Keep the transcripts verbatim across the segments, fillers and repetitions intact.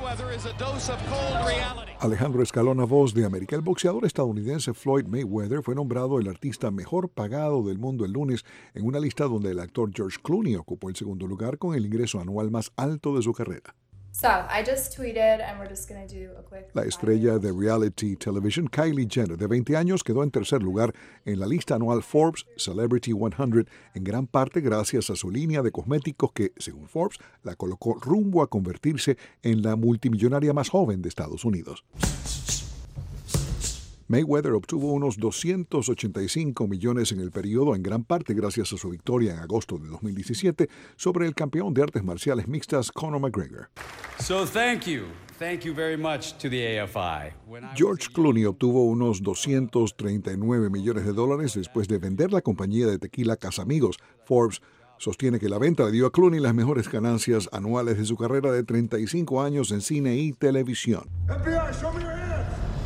Alejandro Escalona, Voz de América. El boxeador estadounidense Floyd Mayweather fue nombrado el artista mejor pagado del mundo el lunes en una lista donde el actor George Clooney ocupó el segundo lugar con el ingreso anual más alto de su carrera. So, I just tweeted and we're just going to do a quick... La estrella de reality television Kylie Jenner, de veinte años, quedó en tercer lugar en la lista anual Forbes Celebrity cien, en gran parte gracias a su línea de cosméticos que, según Forbes, la colocó rumbo a convertirse en la multimillonaria más joven de Estados Unidos. Mayweather obtuvo unos doscientos ochenta y cinco millones en el periodo, en gran parte gracias a su victoria en agosto de dos mil diecisiete sobre el campeón de artes marciales mixtas Conor McGregor. So thank you. Thank you very much to the A F I. George Clooney obtuvo unos doscientos treinta y nueve millones de dólares después de vender la compañía de tequila Casamigos. Forbes sostiene que la venta le dio a Clooney las mejores ganancias anuales de su carrera de treinta y cinco años en cine y televisión. F B I, show me your hands.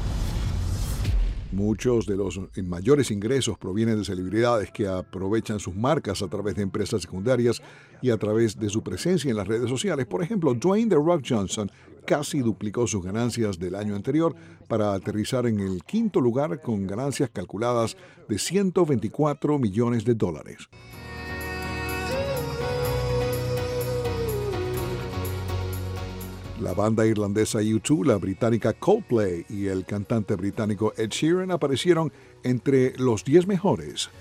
Muchos de los mayores ingresos provienen de celebridades que aprovechan sus marcas a través de empresas secundarias y a través de su presencia en las redes sociales. Por ejemplo, Dwayne The Rock Johnson casi duplicó sus ganancias del año anterior para aterrizar en el quinto lugar con ganancias calculadas de ciento veinticuatro millones de dólares. La banda irlandesa U dos, la británica Coldplay y el cantante británico Ed Sheeran aparecieron entre los diez mejores.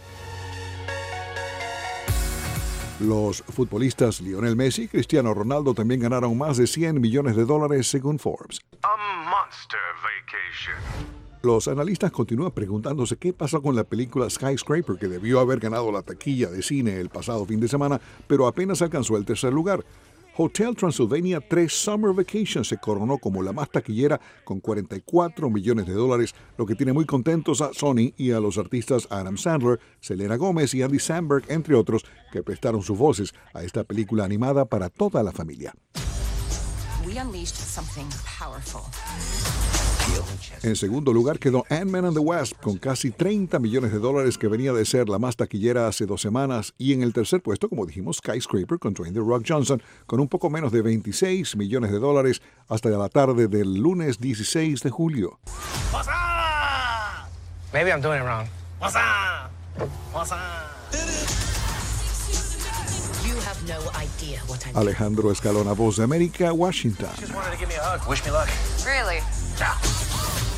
Los futbolistas Lionel Messi y Cristiano Ronaldo también ganaron más de cien millones de dólares según Forbes. A monster vacation. Los analistas continúan preguntándose qué pasó con la película Skyscraper, que debió haber ganado la taquilla de cine el pasado fin de semana, pero apenas alcanzó el tercer lugar. Hotel Transylvania tres Summer Vacation se coronó como la más taquillera con cuarenta y cuatro millones de dólares, lo que tiene muy contentos a Sony y a los artistas Adam Sandler, Selena Gomez y Andy Samberg, entre otros, que prestaron sus voces a esta película animada para toda la familia. We unleashed something powerful. En segundo lugar quedó Ant-Man and the Wasp con casi treinta millones de dólares, que venía de ser la más taquillera hace dos semanas. Y en el tercer puesto, como dijimos, Skyscraper con Dwayne The Rock Johnson con un poco menos de veintiséis millones de dólares hasta la tarde del lunes dieciséis de julio. What's up? Maybe I'm doing it wrong. What's up? What's up? You have no idea what I mean. Alejandro Escalona, Voz de América, Washington. Just wanted to give me a hug. Wish me luck. Really? Ciao.